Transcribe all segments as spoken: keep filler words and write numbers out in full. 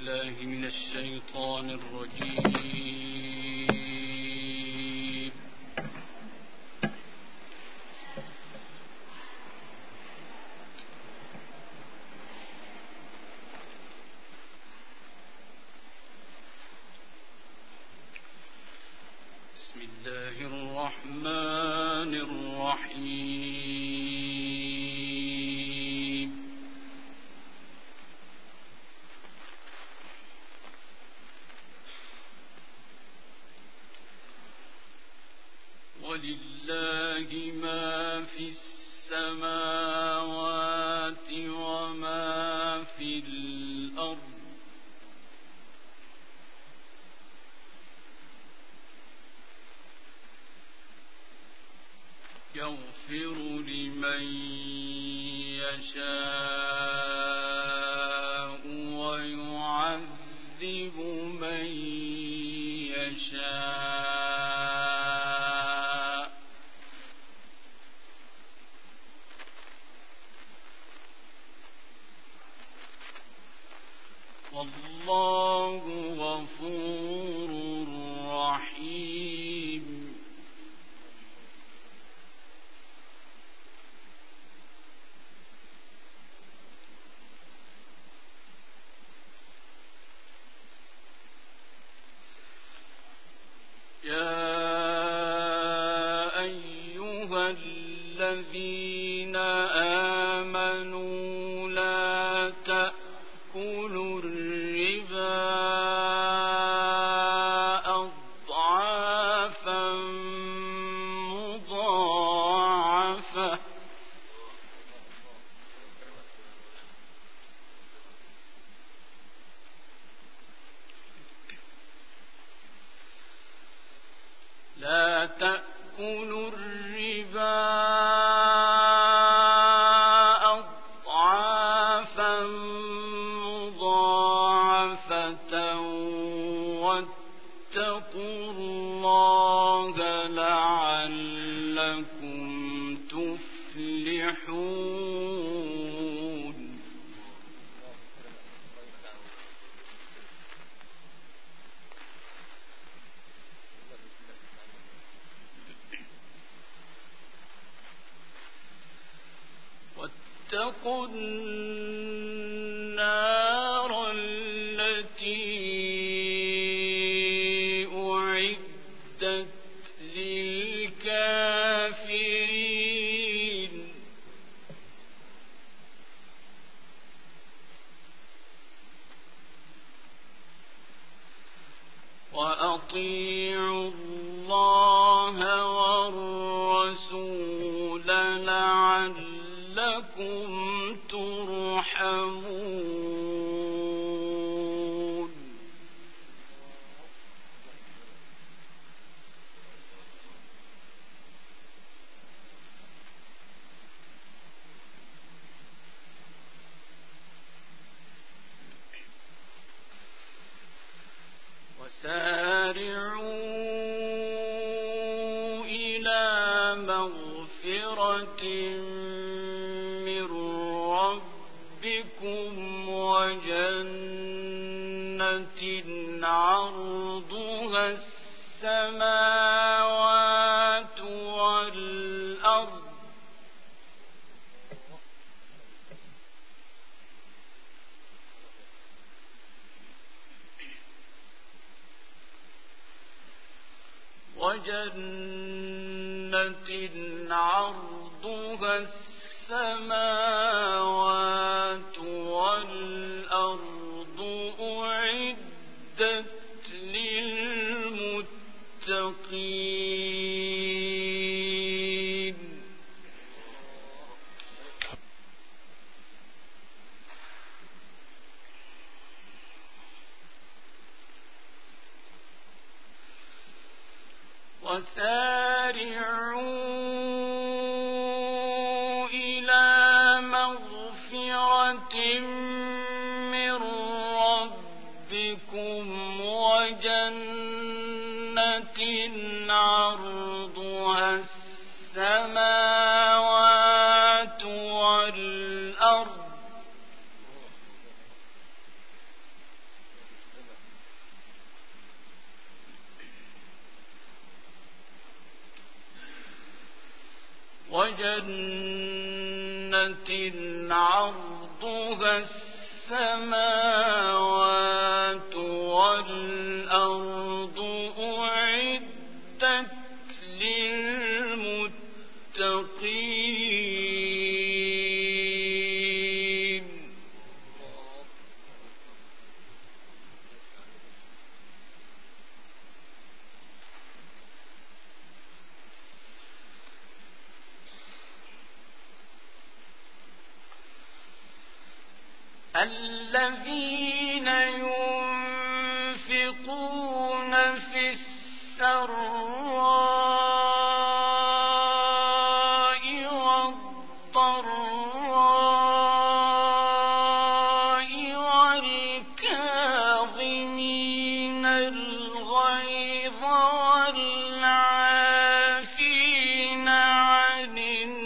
بالله من الشيطان الرجيم. بسم الله الرحمن الرحيم. ولله ما في السماوات وما في الأرض يغفر لمن يشاء ويعذب من يشاء والله غفور رحيم. يا أيها الذين آمنوا لا تأكلوا الربا أضعافا مضاعفة لا تأكلوا الربا أضعافا مضاعفة واتقوا الله لعلكم تفلحون. واتقوا النار التي أعدت للكافرين وأطيعوا الله والرسول لعلكم ترحمون. وسارعوا إلى مغفرة من ربكم وجنة عرضها السماوات والأرض وجنة عرضها السماوات والأرض أعدت للمتقين. وسارعوا إلى مغفرة من ربكم وجنة عرضها السماوات والأرض وجنة عرضها السماوات والأرض أعدت للمتقين الذين ينفقون في السراء والضراء والكاظمين الغيظ والعافين عن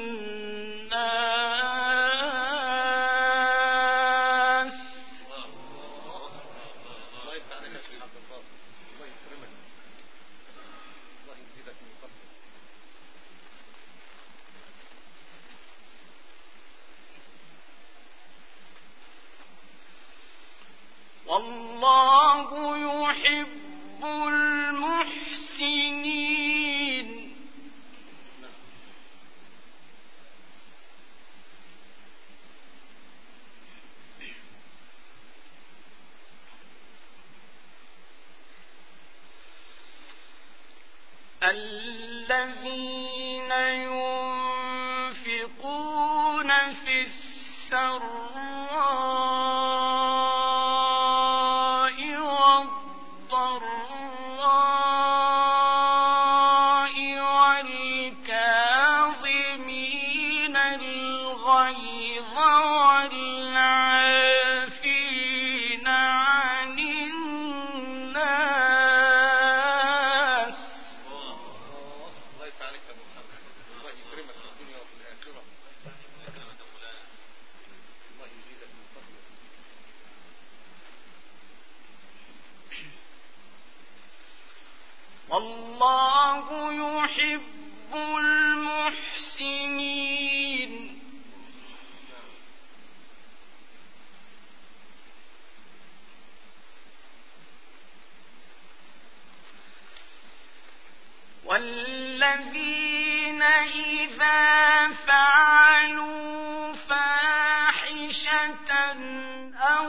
الناس والله يحب المحسنين الذين ينفقون في السراء والضراء والكاظمين الغيظ والعافين عن الناس الله يسعدك يا محمد، الله يكرمك في الدنيا وفي الآخرة، الله يزيدك من فضله. والله يحب المحسنين والذين إذا فعلوا فاحشة أو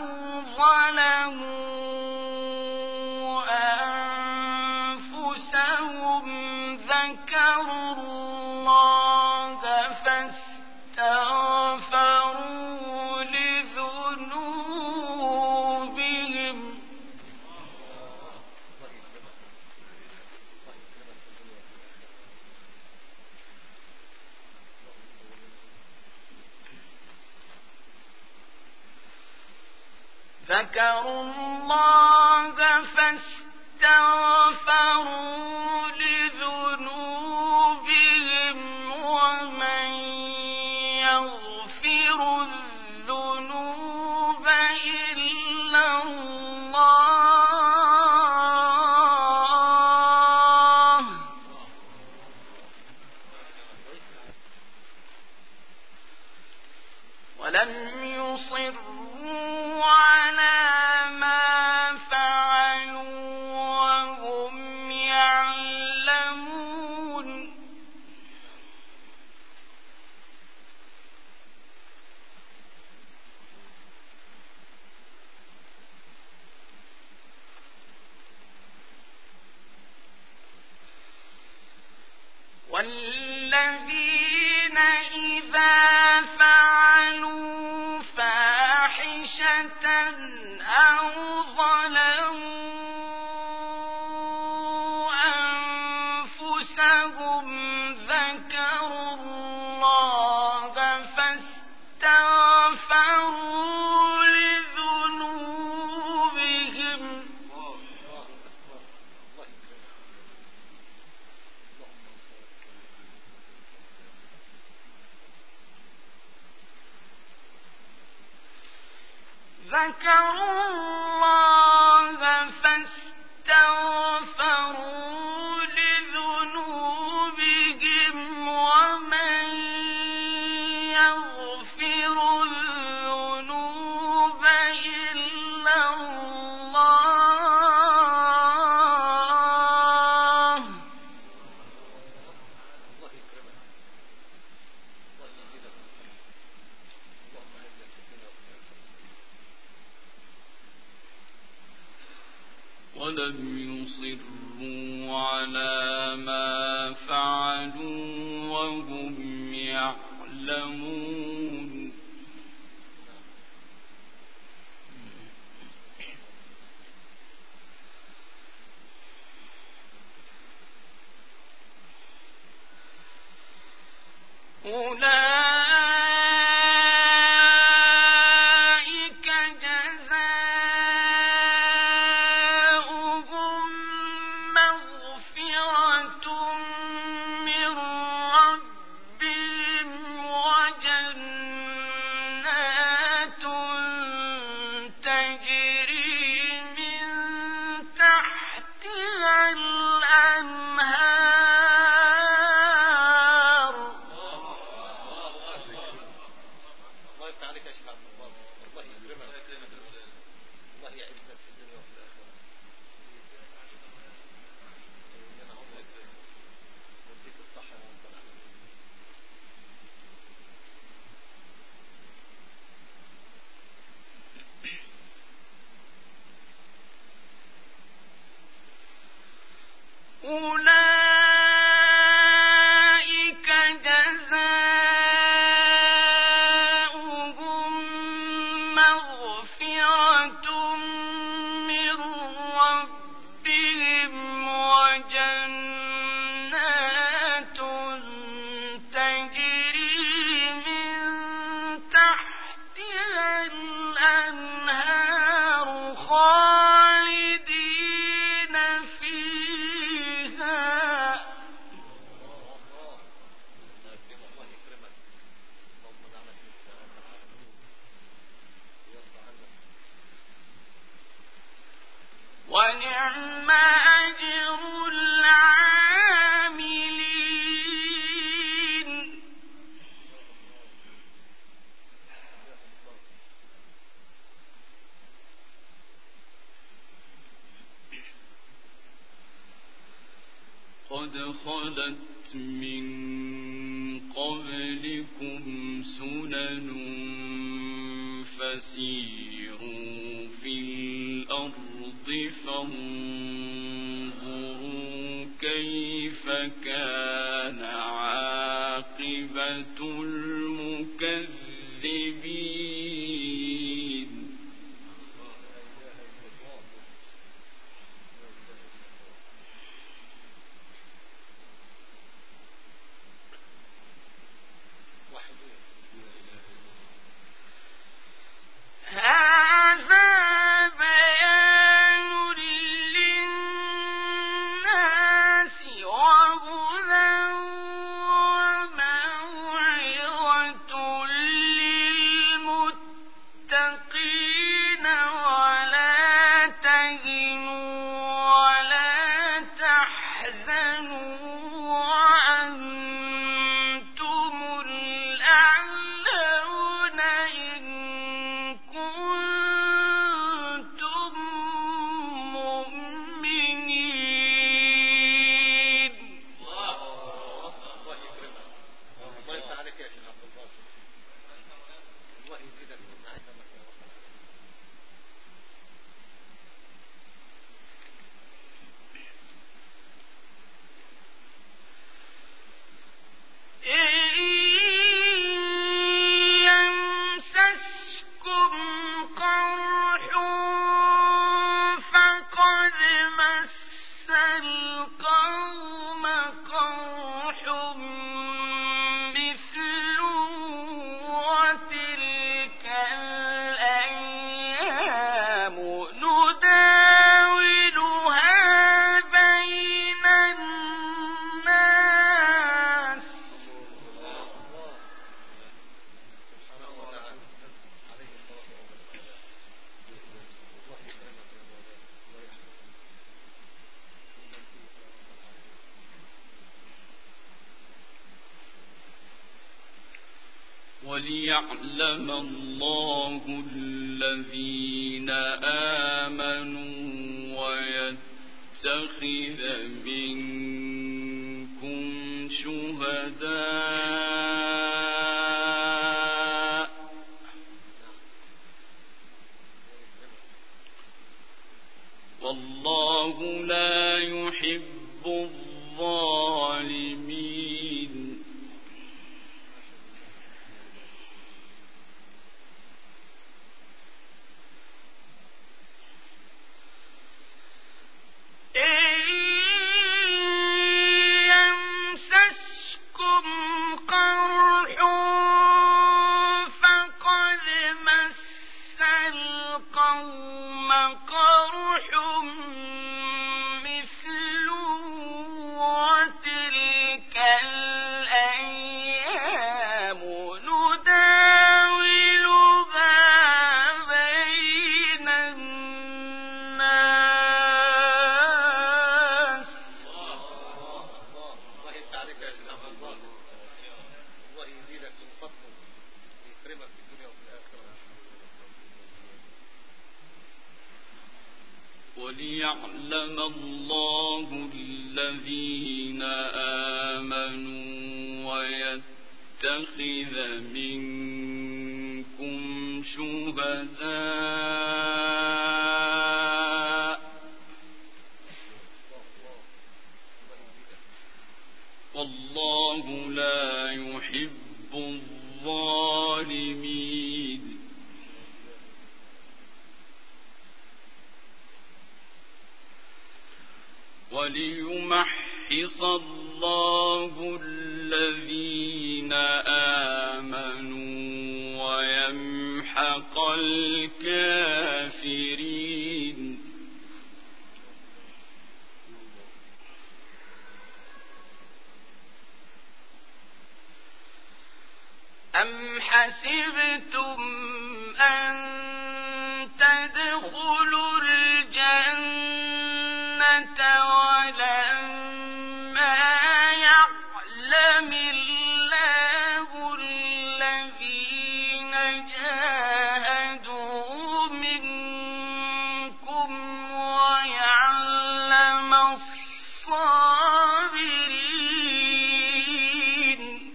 ظلموا أنفسهم ذكروا الله فاستغفروا لذنوبهم ذكروا الله فاستغفروا لذنوبهم ومن يغفر الذنوب إلا الله ولم يصروا على ما فعلوا وهم يعلمون والذين إذا فعلوا فاحشة أو ظلموا أنفسهم ذكروا الله فاستغفروا لذنوبهم ذكروا الله فاستغفروا لذنوبهم ومن ولم يصروا على ما فعلوا وهم يعلمون أولئك جزاؤهم مغفرة من ربهم وجنات تجري من تحتها الأنهار. الله يفتح عليك يا شيخ عبد الباسط، الله يكرمك، الله يعزك في الدنيا وفي الآخرة. ربنا عمرك ويديك الصحة يا رب العالمين. أولئك جزاؤهم مغفرة من ربهم وجنات تجري من تحتها الأنهار خالدين فيها. الله يكرمك، الله يكرمك، اللهم اجعلك من يا رب العالمين، ويرضى عنك. ونعم أجر العاملين. قد خلت من قبلكم سنن فسيروا في الأرض فانظروا كيف كان عاقبة المكذبين. هذا بيان للناس وهدى وموعظة للمتقين. ولا تهنوا ولا تحزنوا وأنتم الأعلون إن كنتم مؤمنين. الله يكرمك، الله يفتح عليك يا شيخ عبد الباسط، الله يزيدك من عزمك يا رب العالمين. إن يمسسكم قرح فقد مس القوم قرح مثله وتلك الأيام نداولها بين الناس. سبحانه وتعالى عليه الصلاة والسلام. الله يكرمك يا مولانا، الله يحفظك. وليعلم الله الذين آمنوا ويتخذ منكم شهداء والله والله لا يحب الظالمين وليعلم الله الذين آمنوا ويتخذ منكم شهداء والله لا يحب الظالمين وليمحص الله الذين آمنوا ويمحق الكافرين أم حسبتم أن تدخلوا الجنة ولما يعلم الله الذين جاهدوا منكم ويعلم الصابرين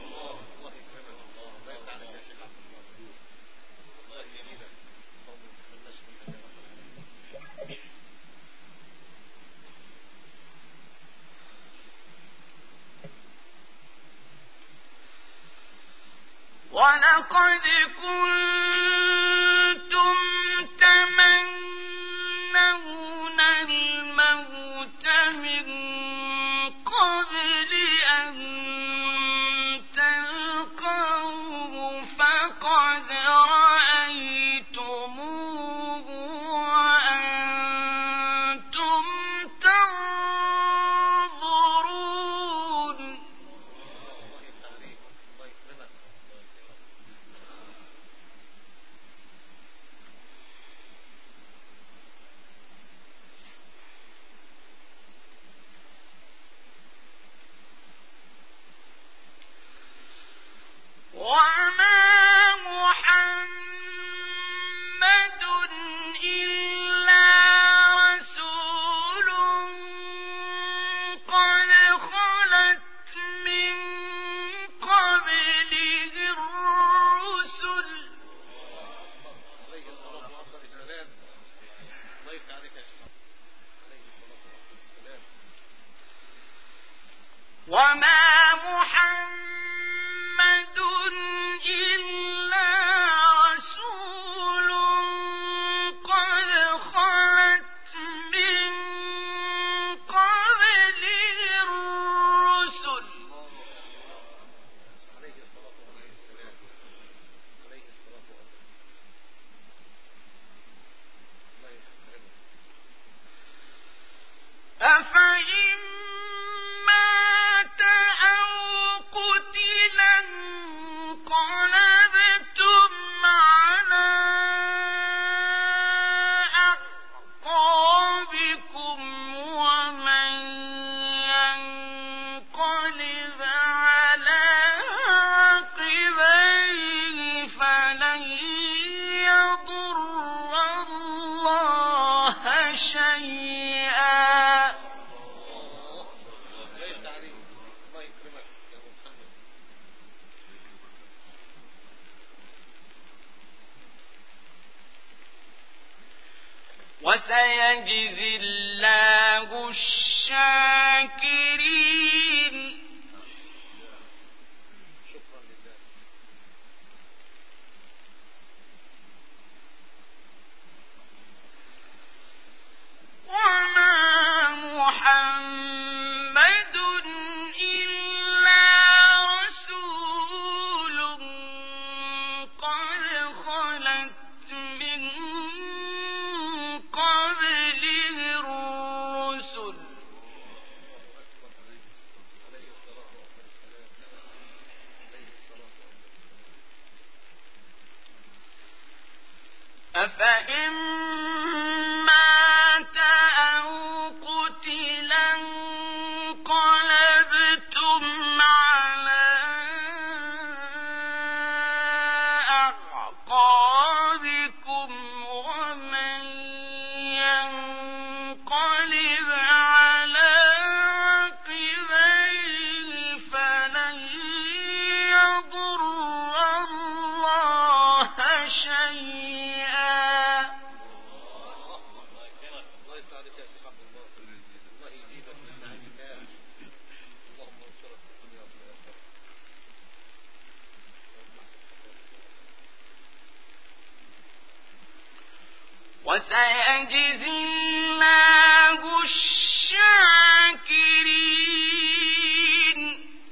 ولقد كنتم تمنون الموت من قبل أن تلقوه فقد رأيتموه وأنتم تنظرون وما محمد إلا رسول قد خلت من قبله الرسل وما محمد إلا رسول قد خلت من قبله الرسل أفإن مات أو قتلا انقلبتم على أعقابكم ومن ينقلب على عقبيه فلن يضر الله شيئا وسيجزي الله الشاكرين شكرا لله. وما محمد إلا رسول قد خلت من قبله الرسل عليه الصلاة والسلام. عليه الصلاة والسلام. أفإن مات أو قتلا انقلبتم على أعقابكم ومن ينقلب على عقبيه فلن يضر الله شيئا. الله يفتح عليك يا شيخ عبد الله. الله يجيبك من معاني الله. اللهم انصرك في الدنيا وفي الآخرة. وسيجزي الله الشاكرين.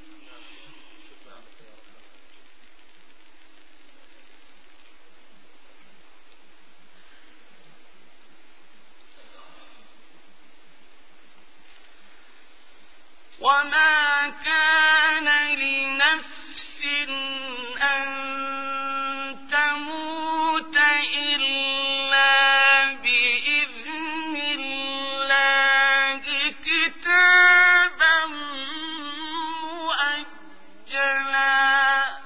وما كان لنفس أن تموت إلا بإذن الله كتابا مؤجلا.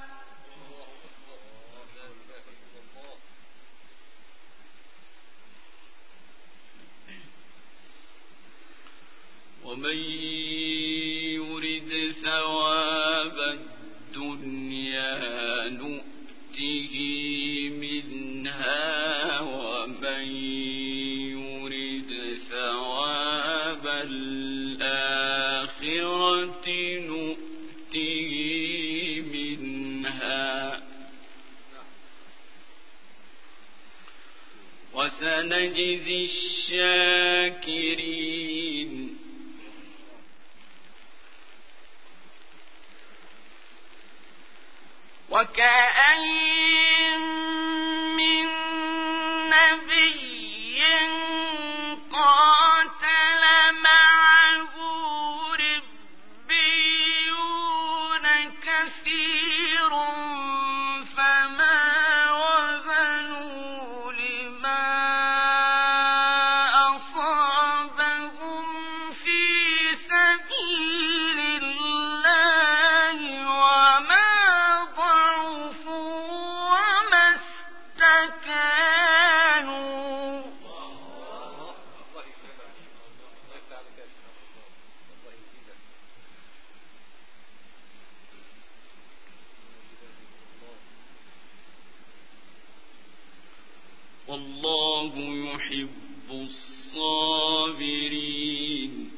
ومن يرد ثواب الدنيا نؤته منها ومن يرد ثواب الآخرة نؤته منها وسنجزي الشاكرين. وكأين من نبي قاتل معه ربيون كثير فما وهنوا لما أصابهم في سبيل الله وما والله يحب الصابرين.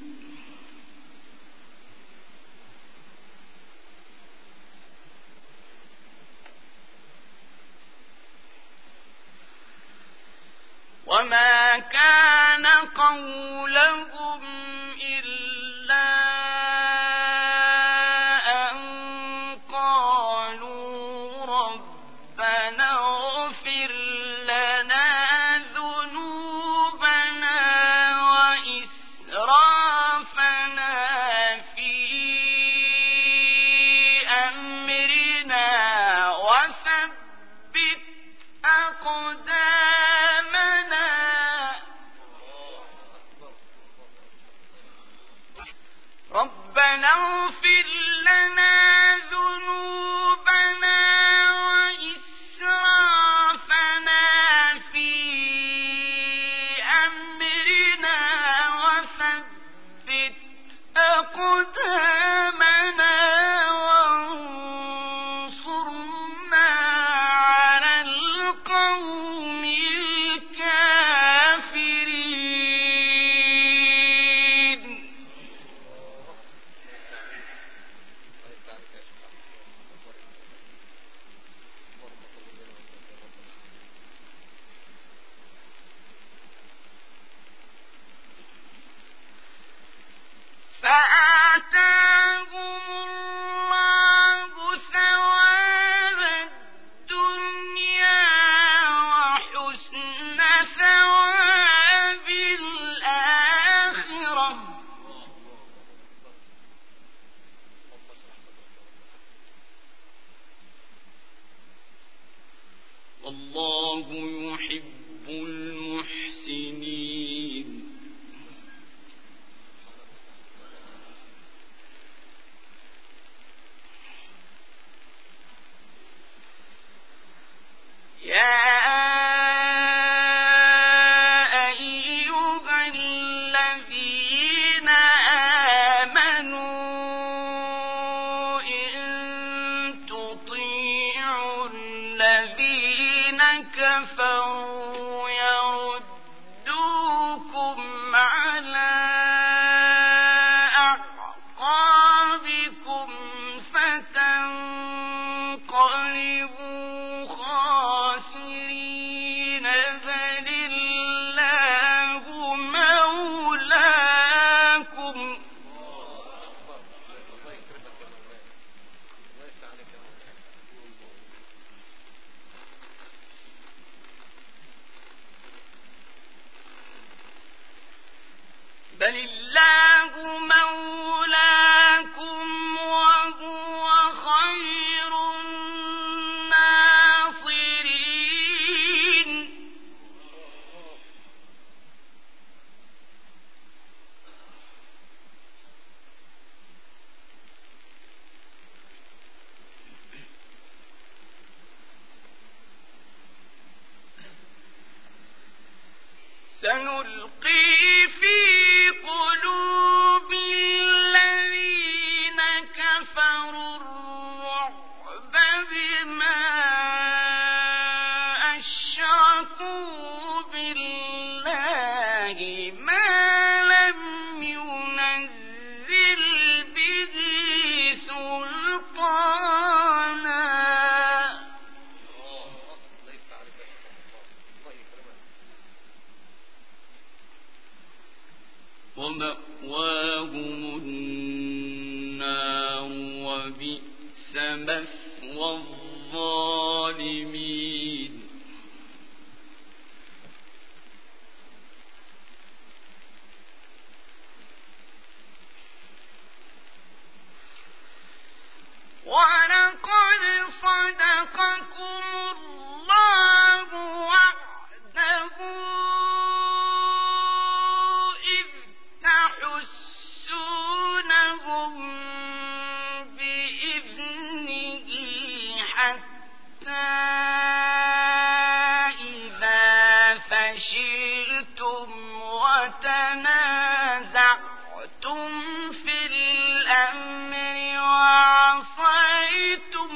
وما كان قولهم إلا أن قالوا ربنا اغفر لنا ذنوبنا وإسرافنا في أمرنا وثبت أقدامنا ربنا اغفر لنا ذنوبنا وإسرافنا في أمرنا وثبت أقدامنا وانصرنا على القوم الكافرين. بل الله مولاكم وهو خير الناصرين سنلقي في قلوب الذين كفروا الرعب بما أشركوا بالله ما لم ينزل به سلطانا ومأواهم النار وبئس مثوى الظالمين ولقد صدقكم الله وعده إذ تحسونهم بإذنه حتى إذا فشلتم وتنازعتم في الأمر وعصيتم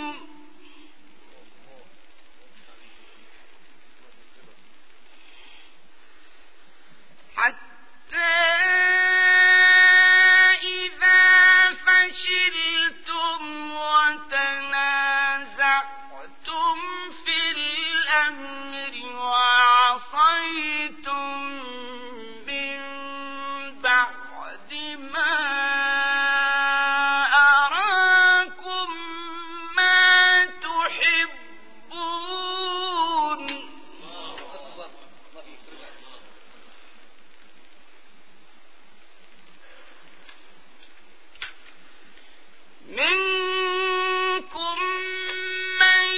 حتى إذا فشلتم وتنازعتم في الأمر وعصيتم من بعد ما أراكم ما تحبون منكم من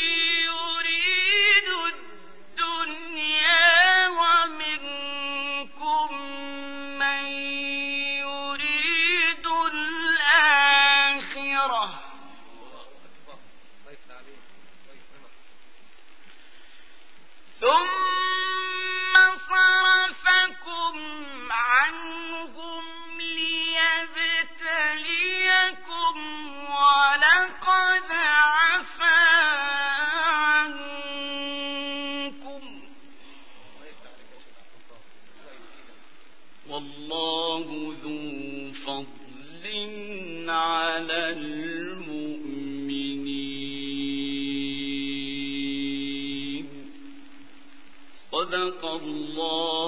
يريد الدنيا ومنكم من يريد الآخرة ثم صرفكم عنهم ليبتليكم ولقد عفا عنكم والله ذو فضل على المؤمنين صدق الله